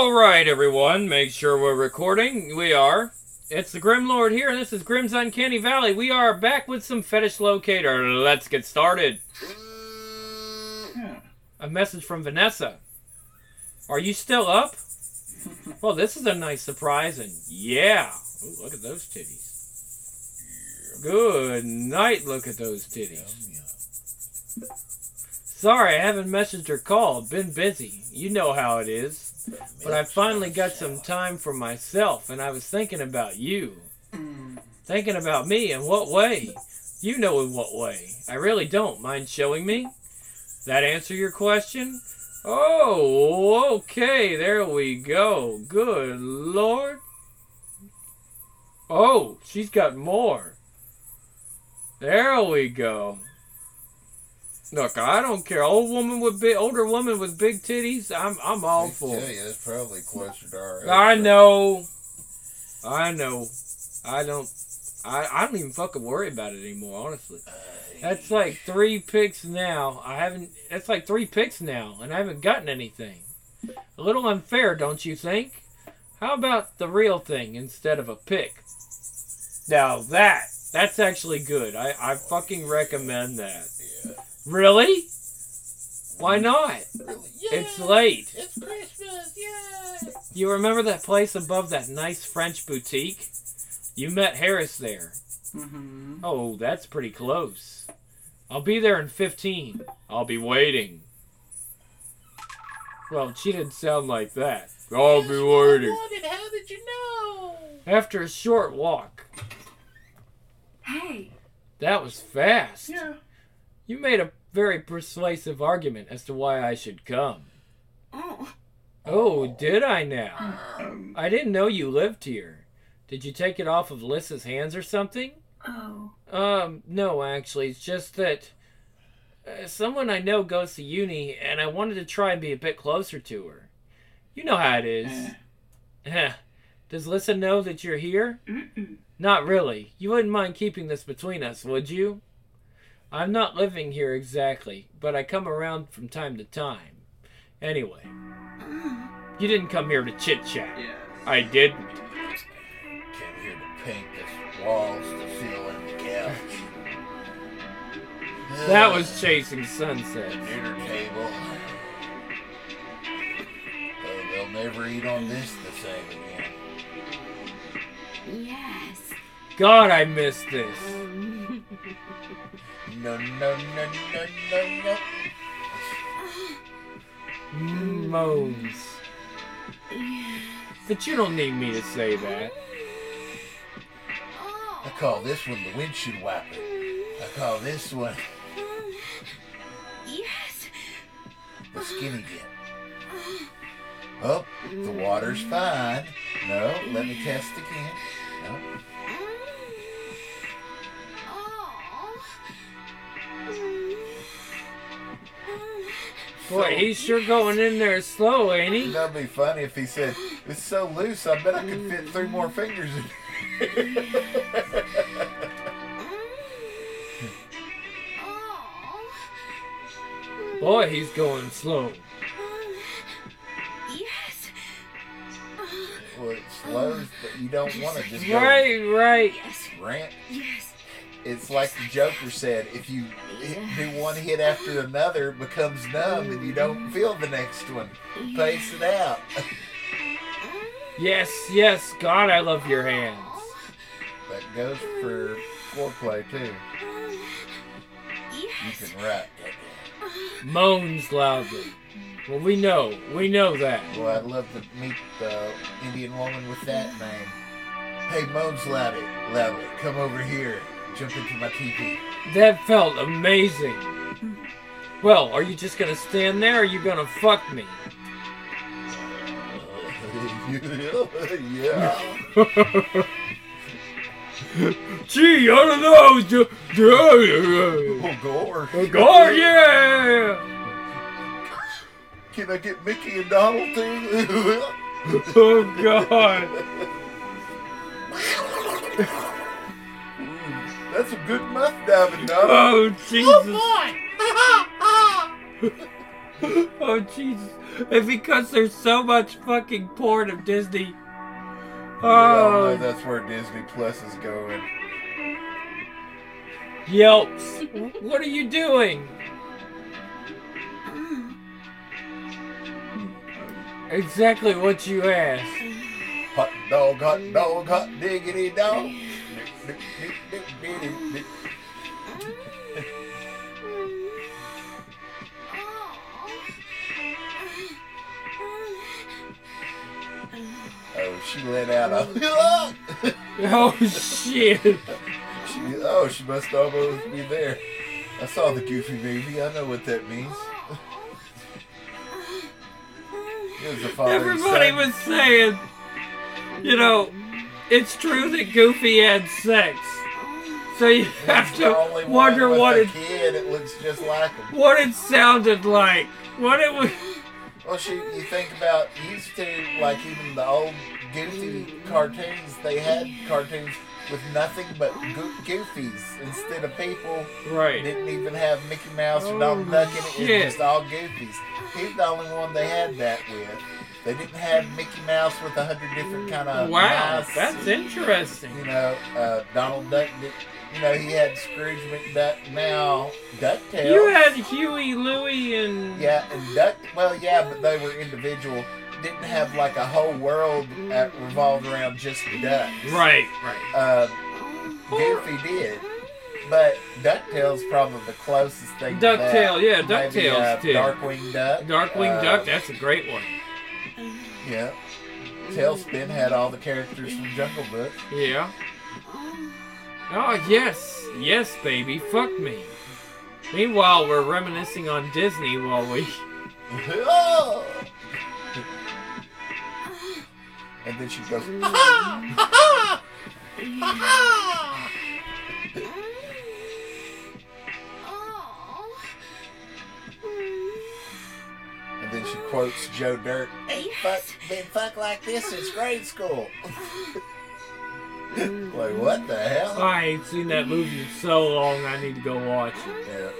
Alright, everyone, make sure we're recording. We are. It's the Grim Lord here, and this is Grim's Uncanny Valley. We are back with some Fetish Locator. Let's get started. A message from Vanessa. Are you still up? Well, this is a nice surprise, and yeah. Ooh, look at those titties. Good night, look at those titties. Sorry, I haven't messaged or called. Been busy. You know how it is. But I finally got some time for myself, and I was thinking about you. Thinking about me? In what way? You know in what way. I really don't. Mind showing me? That answer your question? Oh, okay. There we go. Good Lord. Oh, she's got more. There we go. Look, I don't care. Older woman with big titties. I'm all for it. Yeah, that's probably closer to our age. I know. I don't even fucking worry about it anymore, honestly. That's like 3 picks now. That's like 3 picks now, and I haven't gotten anything. A little unfair, don't you think? How about the real thing instead of a pick? Now that's actually good. I fucking recommend that. Yeah. Really? Why not? Really? It's late. It's Christmas, yay! You remember that place above that nice French boutique? You met Harris there. Mm-hmm. Oh, that's pretty close. I'll be there in 15. I'll be waiting. Well, she didn't sound like that. I'll be waiting. How did you know? After a short walk. Hey. That was fast. Yeah. You made a very persuasive argument as to why I should come. Oh. Oh, did I now? I didn't know you lived here. Did you take it off of Lissa's hands or something? Oh. No, actually. It's just that someone I know goes to uni, and I wanted to try and be a bit closer to her. You know how it is. Does Lissa know that you're here? Mm-mm. Not really. You wouldn't mind keeping this between us, would you? I'm not living here exactly, but I come around from time to time. Anyway, you didn't come here to chit-chat. Yes. I didn't. Came here to paint this walls, the ceiling, the couch. That was Chasing Sunset. Dinner table. Oh, they'll never eat on this the same again. Yes. God, I miss this. No. Moans. But you don't need me to say that. I call this one the windshield wiper. I call this one Yes. the skinny dip. Oh, the water's fine. No, let me test again. No. Boy, he's sure going in there slow, ain't he? That'd be funny if he said, "It's so loose, I bet I could fit 3 more fingers in." Boy, he's going slow. Yes. Well, it slows, but you don't want to just go Right. Yes. rant. Yes. It's like the Joker said, if you do one hit after another, it becomes numb and you don't feel the next one. Pace it out. Yes. God, I love your hands. That goes for foreplay, too. You Yes. can rap that. Moans loudly. Well, we know that. Well, I'd love to meet the Indian woman with that name. Hey, Moans loudly, come over here. Jump into my teepee. That felt amazing. Well, are you just gonna stand there, or are you gonna fuck me? Yeah. Gee, I don't know. Oh, Gore. God, yeah. Can I get Mickey and Donald too? Oh God. That's a good muff diving, Donald. Oh Jesus. Oh Jesus. And because there's so much fucking porn of Disney. We all know Oh, that's where Disney Plus is going. Yelps. What are you doing? Exactly what you asked. Hot dog, hot diggity dog. Oh, she let out a. Oh shit. She must almost be there. I saw the Goofy movie. I know what that means. It was the father and Everybody son. was saying, you know, it's true that Goofy had sex. So you have He's the to only one wonder with what a it kid. It looks just like him. what it sounded like. What it was. Well, you think about used to, like even the old Goofy cartoons, they had cartoons with nothing but goofies instead of people. Right. Didn't even have Mickey Mouse or Oh, Donald Duck in it. It shit. was just all goofies. He's the only one they had that with. They didn't have Mickey Mouse with 100 different kind of Wow, mice. that's interesting. You know, Donald Duck did. You know, he had Scrooge McDuck. Now DuckTales. You had Huey, Louie, and Yeah, and Duck. Well, yeah, but they were individual. Didn't have like a whole world that revolved around just ducks. right. Goofy did, but DuckTales probably the closest thing. to that. DuckTale, yeah, Maybe, DuckTales too. Darkwing Duck. Darkwing Duck, that's a great one. Yeah. Tailspin had all the characters from Jungle Book. Yeah. Oh yes, yes, baby, fuck me. Meanwhile, we're reminiscing on Disney while we. Oh! And then she goes, ha ha! Ha ha! Ha ha! And then she quotes Joe Dirt. Ain't been fucked like this since grade school. Like, what the hell? I ain't seen that movie in so long. I need to go watch it. Yeah.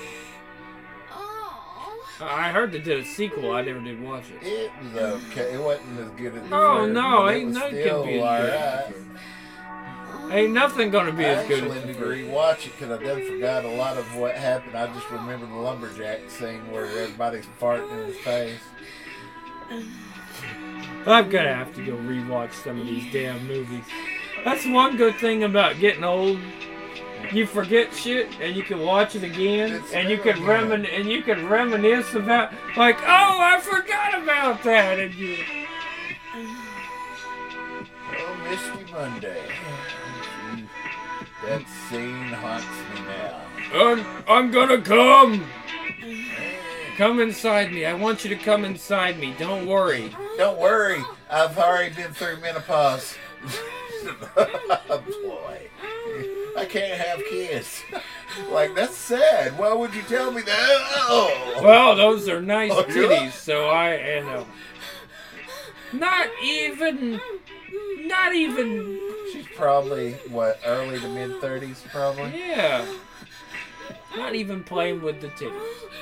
I heard they did a sequel. I never did watch it. It was okay. It wasn't as good as the Oh, first, no, but it ain't was nothing still can be as alright. Ain't nothing gonna be I as good actually as the need to first. rewatch it because I done forgot a lot of what happened. I just remember the lumberjack scene where everybody's farting in his face. I'm gonna have to go rewatch some of these damn movies. That's one good thing about getting old. You forget shit, and you can watch it again, It's and you true, can yeah. reminisce about, like, oh, I forgot about that, and you. Oh, Misty Monday. That scene haunts me now. I'm gonna come. Come inside me. I want you to come inside me. Don't worry. Don't worry, I've already been through menopause. Boy, I can't have kids. Like, that's sad. Why would you tell me that? Oh. Well, those are nice Oh, titties, so I know. Not even. She's probably, what, early to mid 30s, probably? Yeah. Not even playing with the titties.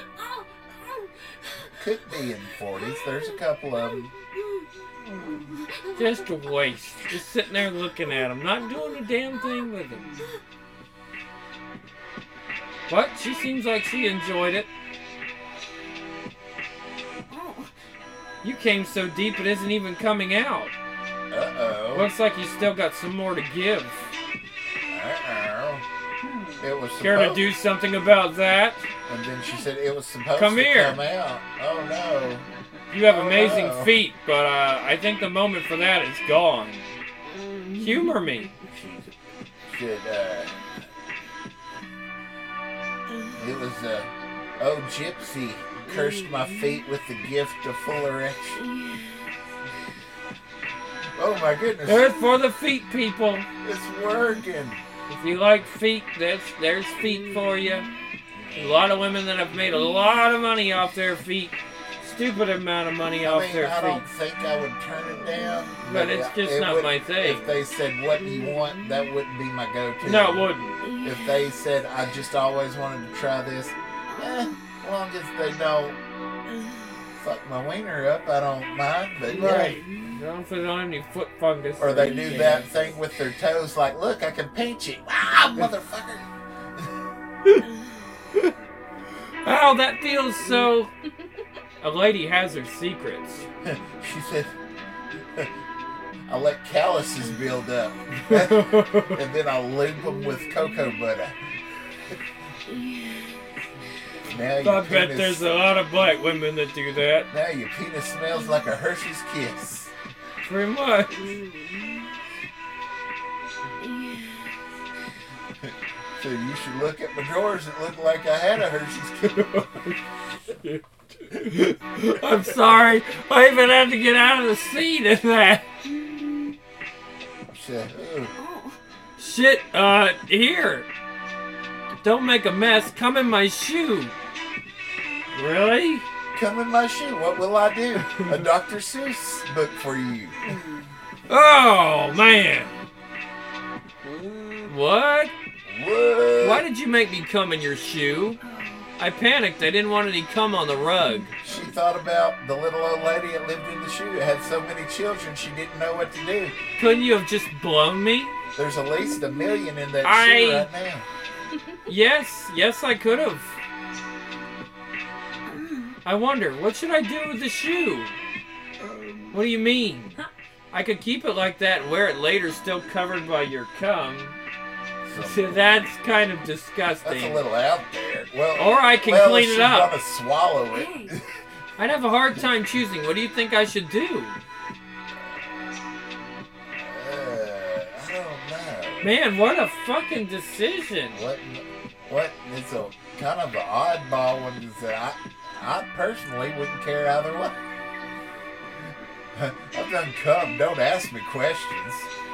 Could be in 40s. There's a couple of them. Just a waste. Just sitting there looking at them, not doing a damn thing with them. But she seems like she enjoyed it. You came so deep it isn't even coming out. Uh-oh. Looks like you still got some more to give. Uh-oh. It was Care to supposed... do something about that? And then she said it was supposed Come to here. come out. Oh, no. You have Oh, amazing no. feet, but I think the moment for that is gone. Humor me. Should, It was, oh, Gypsy cursed my feet with the gift of full erection. Oh, my goodness. There's for the feet, people. It's working. If you like feet, there's feet for you. A lot of women that have made a lot of money off their feet. Stupid amount of money off their I feet. don't think I would turn it down. But it's just it not would- my thing. If they said, what do you want, that wouldn't be my go-to. No, it wouldn't. If they said, I just always wanted to try this, as long as they don't fuck my wiener up, I don't mind. But Right. yeah. As long as they don't have any foot fungus. Or they do that thing with their toes, like, look, I can pinch it. Ah, motherfucker. Oh, that feels so... A lady has her secrets. She said, I let calluses build up. And then I lube them with cocoa butter. Now your I bet penis, there's a lot of black women that do that. now your penis smells like a Hershey's Kiss. Pretty much. So you should look at my drawers. It looked like I had a Hershey's Kiss. I'm sorry. I even had to get out of the seat in that. Said, "Ugh." Shit, here. Don't make a mess. Come in my shoe. Really? Come in my shoe. What will I do? A Dr. Seuss book for you. Oh, man. What? What? Why did you make me come in your shoe? I panicked. I didn't want any cum on the rug. She thought about the little old lady that lived in the shoe. It had so many children, she didn't know what to do. Couldn't you have just blown me? There's at least 1 million in that I- shoe right now. Yes, I could have. I wonder, what should I do with the shoe? What do you mean? I could keep it like that and wear it later still covered by your cum. See, that's kind of disgusting. That's a little out there. Well, Or I can well, clean if it up. she's gonna swallow it. I'd have a hard time choosing. What do you think I should do? I don't know. Man, what a fucking decision. What? It's a kind of an oddball one that I personally wouldn't care either way. I've done cum. Don't ask me questions.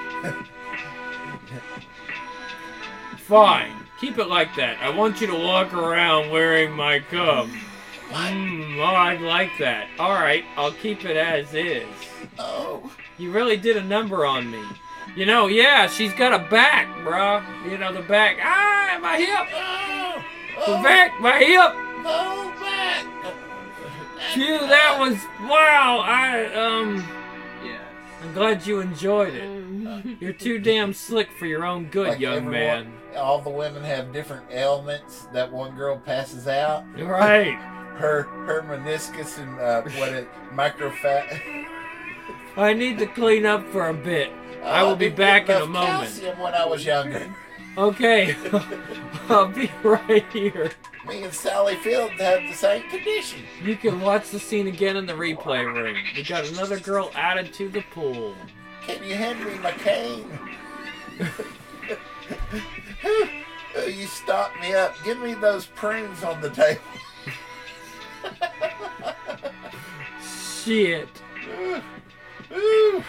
Fine. Keep it like that. I want you to walk around wearing my cum. Oh, I'd like that. Alright, I'll keep it as is. Oh. You really did a number on me. You know, yeah, she's got a back, bruh. You know, the back. Ah, my hip. Oh. The back, my hip. Oh, back. Phew, that was, wow. Yes. I'm glad you enjoyed it. You're too damn slick for your own good, Like young everyone- man. All the women have different ailments. That one girl passes out. Right. Her meniscus and microfat. I need to clean up for a bit. I will be didn't back get in a enough moment. calcium when I was younger. Okay. I'll be right here. Me and Sally Field had the same condition. You can watch the scene again in the replay room. We got another girl added to the pool. Can you hand me my cane? You stopped me up. Give me those prunes on the table. Shit. Ooh.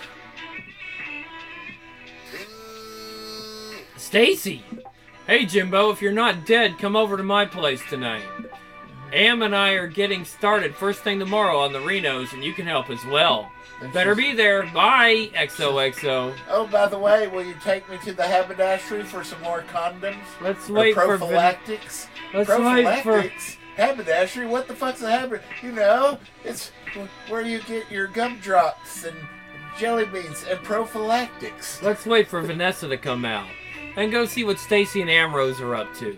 Stacy! Hey Jimbo, if you're not dead, come over to my place tonight. Am and I are getting started first thing tomorrow on the Renos, and you can help as well. Better be there. Bye, XOXO. Oh, by the way, will you take me to the haberdashery for some more condoms? Let's Or wait for prophylactics? Let's wait for Prophylactics? Haberdashery? What the fuck's a haberdashery? You know, it's where you get your gumdrops and jelly beans and prophylactics. Let's wait for Vanessa to come out and go see what Stacy and Amrose are up to.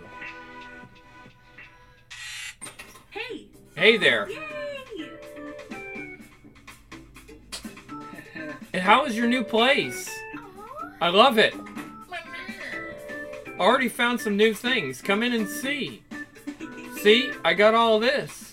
Hey. Hey there. Yay. And how is your new place? I love it. Already found some new things. Come in and see. See, I got all this.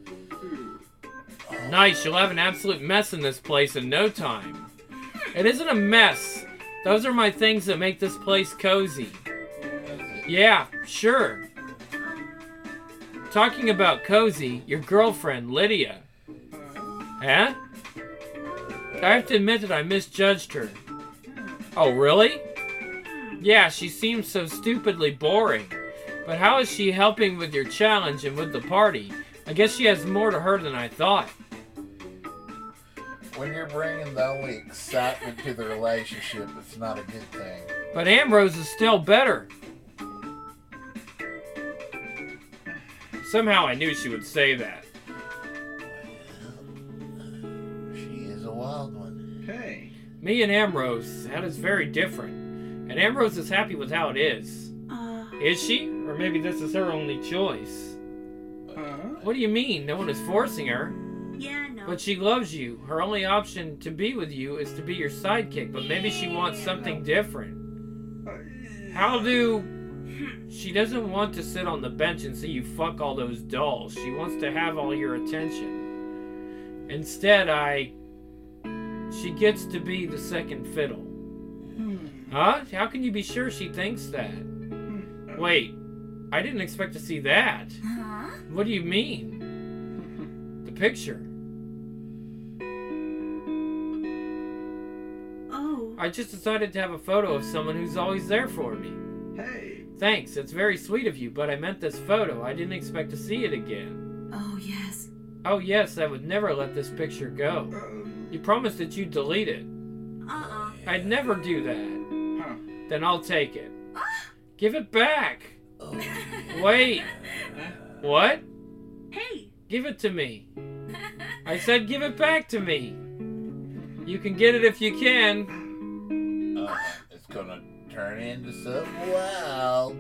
Nice, you'll have an absolute mess in this place in no time. It isn't a mess. Those are my things that make this place cozy. Yeah, sure. Talking about cozy, your girlfriend, Lydia. Huh? I have to admit that I misjudged her. Oh, really? Yeah, she seems so stupidly boring. But how is she helping with your challenge and with the party? I guess she has more to her than I thought. When you're bringing the only excitement to the relationship, it's not a good thing. But Ambrose is still better. Somehow I knew she would say that. Me and Ambrose, that is very different. And Ambrose is happy with how it is. Is she? Or maybe this is her only choice. What do you mean? No one is forcing her. Yeah, no. But she loves you. Her only option to be with you is to be your sidekick. But maybe she wants something different. How do... She doesn't want to sit on the bench and see you fuck all those dolls. She wants to have all your attention. Instead, she gets to be the second fiddle. Huh? How can you be sure she thinks that? Wait, I didn't expect to see that. Huh? What do you mean? The picture. Oh. I just decided to have a photo of someone who's always there for me. Hey. Thanks, it's very sweet of you, but I meant this photo. I didn't expect to see it again. Oh, yes. Oh yes, I would never let this picture go. You promised that you'd delete it. I'd never do that. Huh. Then I'll take it. Give it back. Wait. What? Hey. Give it to me. I said give it back to me. You can get it if you can. It's gonna turn into something wild.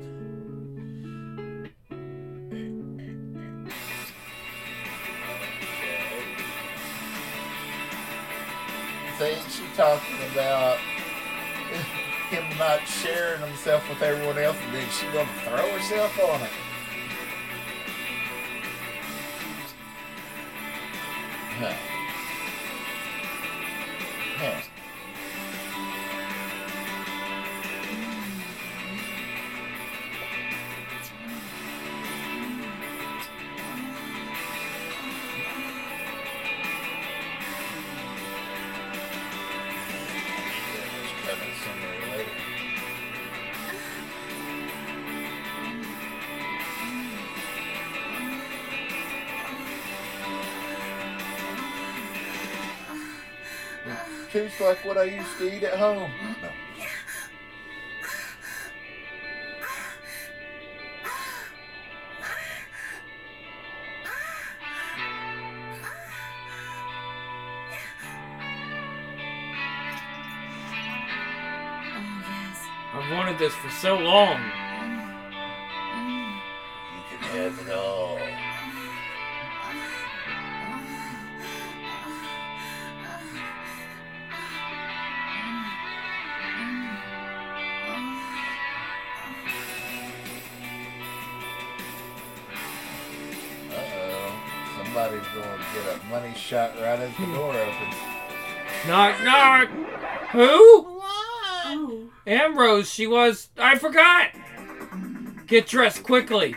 See, she talking about him not sharing himself with everyone else, and then she gonna throw herself on it. Huh. Huh. Coming sooner or later. It tastes like what I used to eat at home. No. Oh, yes. I've wanted this for so long. You can have it all. Uh-oh. Somebody's going to get a money shot right as the door opens. Knock, knock. Who? Oh. Ambrose, she was... I forgot! Get dressed quickly.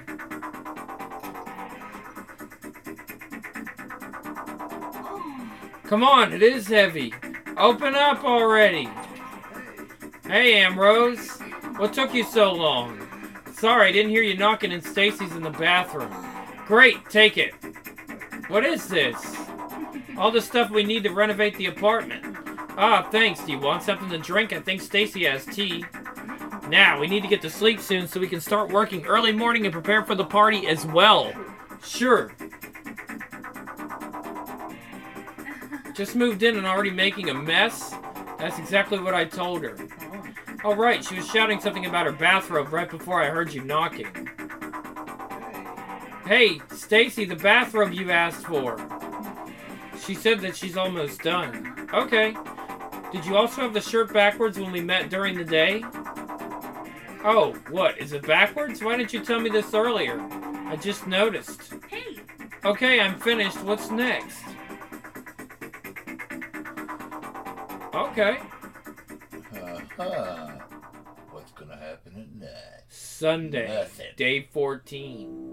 Oh. Come on, it is heavy. Open up already. Hey, Ambrose. What took you so long? Sorry, I didn't hear you knocking and Stacy's in the bathroom. Great, take it. What is this? All the stuff we need to renovate the apartment. Ah, thanks. Do you want something to drink? I think Stacy has tea. Now, we need to get to sleep soon so we can start working early morning and prepare for the party as well. Sure. Just moved in and already making a mess? That's exactly what I told her. Oh, right. She was shouting something about her bathrobe right before I heard you knocking. Hey, Stacy, the bathrobe you asked for. She said that she's almost done. Okay. Did you also have the shirt backwards when we met during the day? Oh, what? Is it backwards? Why didn't you tell me this earlier? I just noticed. Hey. Okay, I'm finished. What's next? Okay. What's gonna happen next? Sunday, Nothing. day 14.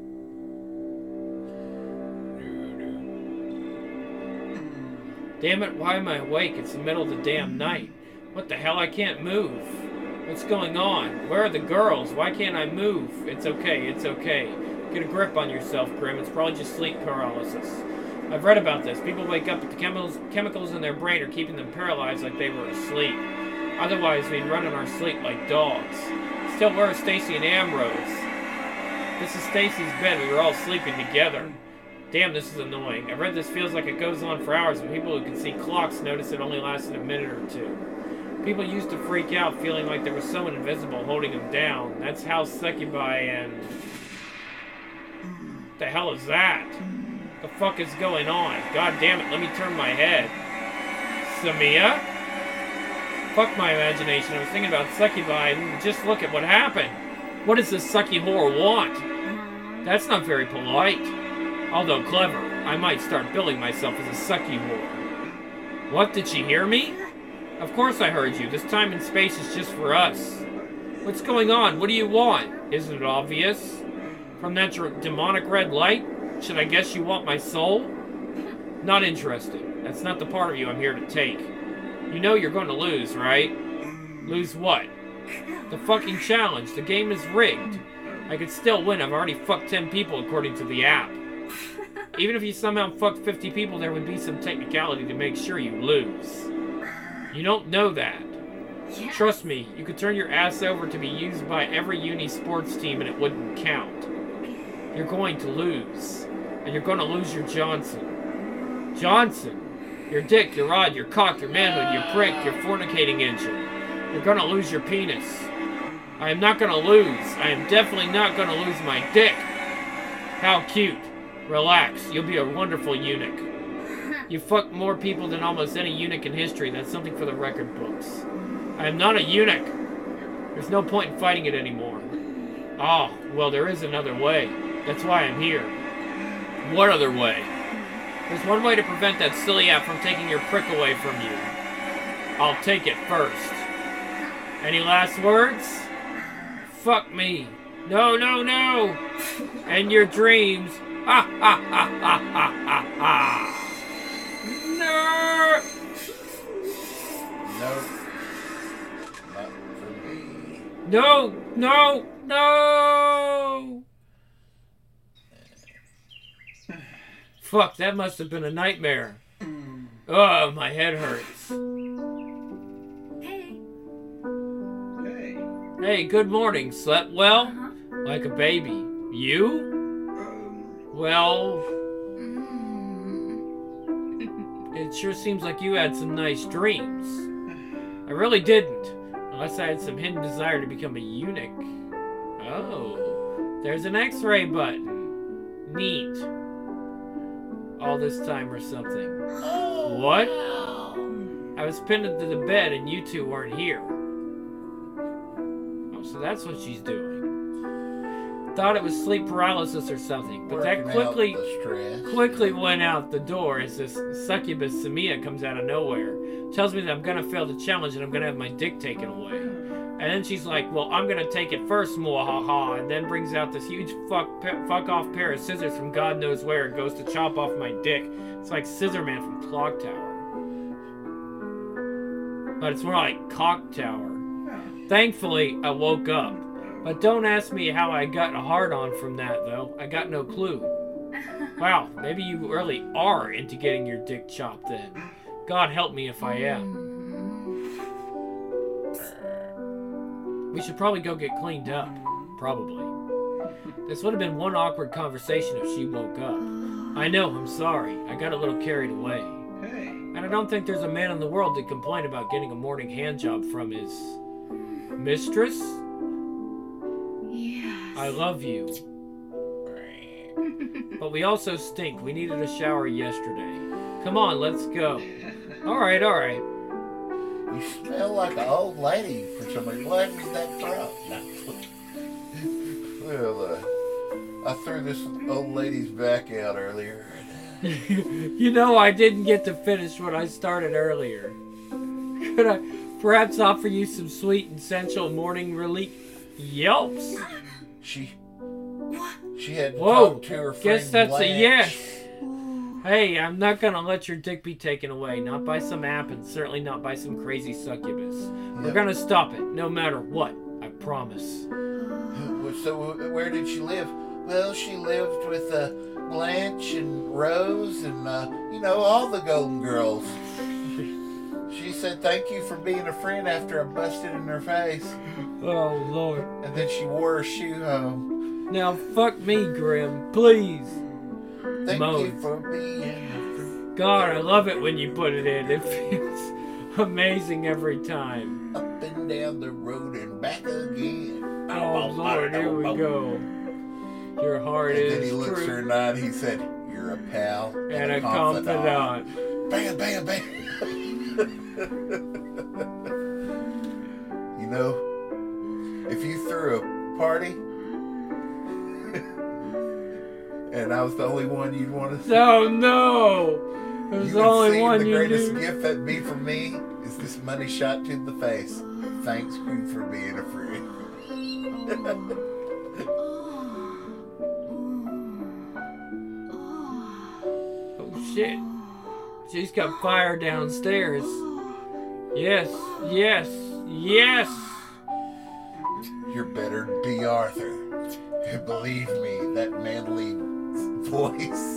Damn it, why am I awake? It's the middle of the damn night. What the hell? I can't move. What's going on? Where are the girls? Why can't I move? It's okay, it's okay. Get a grip on yourself, Grim. It's probably just sleep paralysis. I've read about this. People wake up, but the chemicals in their brain are keeping them paralyzed like they were asleep. Otherwise, we'd run in our sleep like dogs. Still, where are Stacy and Ambrose? This is Stacy's bed. We were all sleeping together. Damn, this is annoying. I've read this feels like it goes on for hours, and people who can see clocks notice it only lasted a minute or two. People used to freak out feeling like there was someone invisible holding them down. That's how succubi and... What the hell is that? The fuck is going on? God damn it, let me turn my head. Samia? Fuck my imagination. I was thinking about succubi, and just look at what happened. What does this sucky whore want? That's not very polite. Although clever, I might start billing myself as a sucky whore. What, did she hear me? Of course I heard you. This time and space is just for us. What's going on? What do you want? Isn't it obvious? From that demonic red light? Should I guess you want my soul? Not interested. That's not the part of you I'm here to take. You know you're going to lose, right? Lose what? The fucking challenge. The game is rigged. I could still win. I've already fucked 10 people according to the app. Even if you somehow fucked 50 people, there would be some technicality to make sure you lose. You don't know that. Yeah. Trust me, you could turn your ass over to be used by every uni sports team and it wouldn't count. You're going to lose. And you're going to lose your Johnson. Johnson! Your dick, your rod, your cock, your manhood, your prick, your fornicating engine. You're going to lose your penis. I am not going to lose. I am definitely not going to lose my dick. How cute. Relax. You'll be a wonderful eunuch. You fucked more people than almost any eunuch in history. That's something for the record books. I am not a eunuch. There's no point in fighting it anymore. Oh, well, there is another way. That's why I'm here. What other way? There's one way to prevent that silly app from taking your prick away from you. I'll take it first. Any last words? Fuck me. No, no, no. And your dreams. Ha, ha, ha, ha, ha, ha, ha. No. Nope. Not for me. No, no, no. Fuck, that must have been a nightmare. Oh, my head hurts. Hey. Hey, good morning. Slept well? Uh-huh. Like a baby. You? Well, it sure seems like you had some nice dreams. I really didn't. Unless I had some hidden desire to become a eunuch. Oh, there's an X-ray button. Neat. All this time or something. Oh, What? no. I was pinned to the bed and you two weren't here. Oh, so that's what she's doing. Thought it was sleep paralysis or something, but that Working out quickly the stress. went out the door as this succubus Samia comes out of nowhere. Tells me that I'm gonna fail the challenge and I'm gonna have my dick taken away. And then she's like, well, I'm gonna take it first, mwahaha, and then brings out this huge fuck off pair of scissors from God knows where and goes to chop off my dick. It's like Scissor Man from Clock Tower. But it's more like Cock Tower. Thankfully, I woke up. But don't ask me how I got a hard-on from that, though. I got no clue. Wow, maybe you really are into getting your dick chopped then. God help me if I am. We should probably go get cleaned up. Probably. This would have been one awkward conversation if she woke up. I know, I'm sorry. I got a little carried away. And I don't think there's a man in the world that complain about getting a morning handjob from his mistress. Yes. I love you. But we also stink. We needed a shower yesterday. Come on, let's go. Alright, alright. You smell like an old lady for some reason. What is that from? Well, I threw this old lady's back out earlier. You know, I didn't get to finish what I started earlier. Could I perhaps offer you some sweet and sensual morning relief? Yelps. She had Whoa, talked to her friend guess that's Blanche. a yes. Hey, I'm not gonna let your dick be taken away. Not by some app and certainly not by some crazy succubus. We're Yep. gonna stop it, no matter what. I promise. So where did she live? Well, she lived with Blanche and Rose and, all the Golden Girls. She said thank you for being a friend after I busted in her face. Oh, Lord. And then she wore her shoe home. Now, fuck me, Grim. Please. Thank Moan. you for being a fruit. God, I love it when you put it in. It feels amazing every time. Up and down the road and back again. Oh, Lord, here we go. Your heart And then is he looks her true in the eye and he said, "You're a pal and a confidant. Bam, bam, bam. You know, if you threw a party and I was the only one you'd want to see, Oh, no. It was you the would only see one the you greatest knew. gift that'd be for me is this money shot to the face. Thanks you for being a friend. Oh, shit. She's got fire downstairs. Yes, yes, yes. You're better than B. Arthur. Believe me, that manly voice.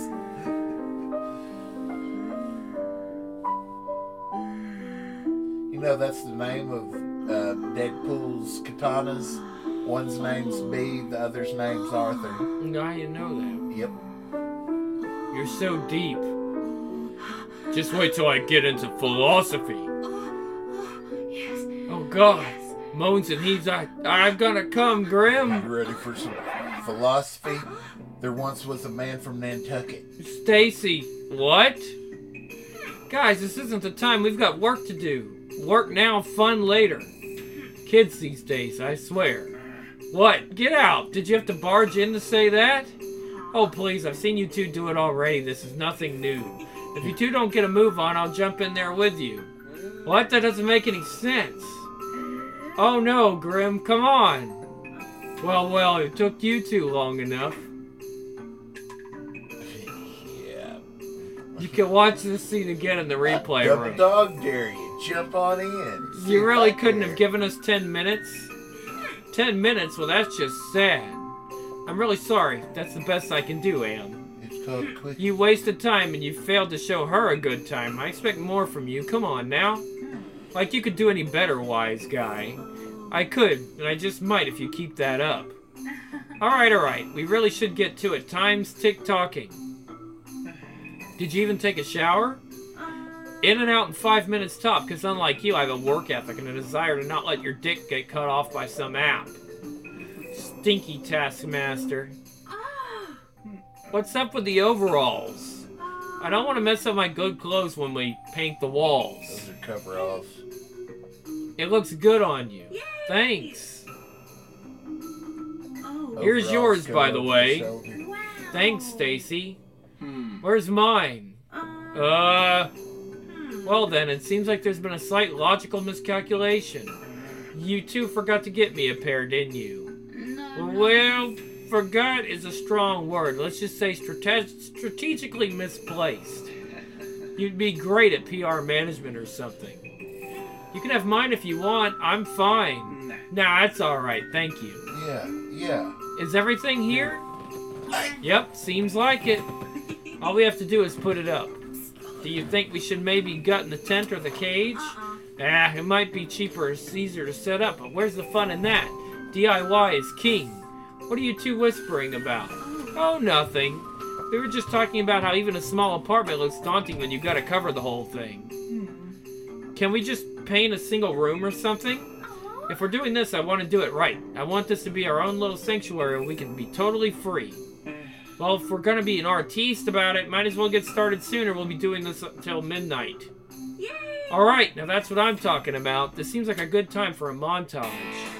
You know, that's the name of Deadpool's katanas. One's name's B, the other's name's Arthur. Now you know that. Yep. You're so deep. Just wait till I get into philosophy. Yes. Oh, God. Moans and heaves. I'm gonna come, You Grim. ready for some philosophy? There once was a man from Nantucket. Stacy. What? Guys, this isn't the time. We've got work to do. Work now, fun later. Kids these days, I swear. What? Get out. Did you have to barge in to say that? Oh, please. I've seen you two do it already. This is nothing new. If you two don't get a move on, I'll jump in there with you. What? That doesn't make any sense. Oh, no, Grim. Come on. Well, it took you two long enough. Yeah. You can watch this scene again in the replay Double room. dog dare you. Jump on in. See You if really I couldn't dare. have given us 10 minutes? 10 minutes? Well, that's just sad. I'm really sorry. That's the best I can do, Am. It's called a quick. You wasted time and you failed to show her a good time. I expect more from you. Come on now. Like you could do any better, wise guy. I could, and I just might if you keep that up. Alright. We really should get to it. Time's tick-tocking. Did you even take a shower? In and out in 5 minutes top, because unlike you, I have a work ethic and a desire to not let your dick get cut off by some app. Stinky taskmaster. What's up with the overalls? I don't want to mess up my good clothes when we paint the walls. Those are coveralls. It looks good on you. Thanks. Oh. Here's Overalls yours, go by the over way. shoulder. Wow. Thanks, Stacy. Where's mine? Well then, it seems like there's been a slight logical miscalculation. You two forgot to get me a pair, didn't you? No. Well, forgot is a strong word. Let's just say strategically misplaced. You'd be great at PR management or something. You can have mine if you want. I'm fine. Nah, that's alright. Thank you. Yeah. Is everything here? Yep, seems like it. All we have to do is put it up. Do you think we should maybe gut in the tent or the cage? It might be cheaper or easier to set up, but where's the fun in that? DIY is king. What are you two whispering about? Oh, nothing. We were just talking about how even a small apartment looks daunting when you've got to cover the whole thing. Can we just paint a single room or something? If we're doing this, I want to do it right. I want this to be our own little sanctuary where we can be totally free. Well, if we're going to be an artiste about it, might as well get started sooner. We'll be doing this until midnight. Yay! Alright, now that's what I'm talking about. This seems like a good time for a montage.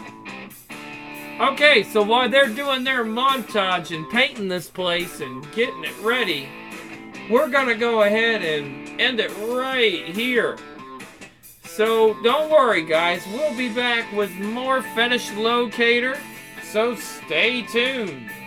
Okay, so while they're doing their montage and painting this place and getting it ready, we're going to go ahead and end it right here. So don't worry, guys. We'll be back with more Fetish Locator, so stay tuned.